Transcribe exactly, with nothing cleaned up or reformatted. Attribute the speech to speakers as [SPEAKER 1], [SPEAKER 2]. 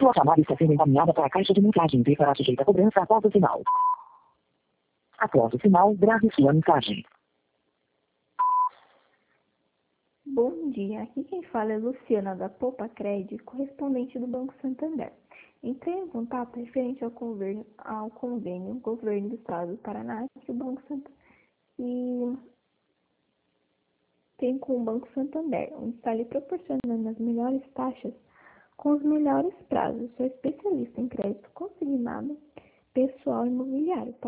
[SPEAKER 1] Sua chamada está sendo encaminhada para a caixa de mensagem e será sujeita a cobrança após o sinal. Após o sinal, grave sua mensagem.
[SPEAKER 2] Bom dia, aqui quem fala é Luciana da Poupa Cred, correspondente do Banco Santander. Entrei em contato referente ao convênio, ao convênio Governo do Estado do Paraná que o Banco Santander e tem com o Banco Santander, onde está lhe proporcionando as melhores taxas com os melhores prazos. Sou especialista em crédito consignado, pessoal e imobiliário.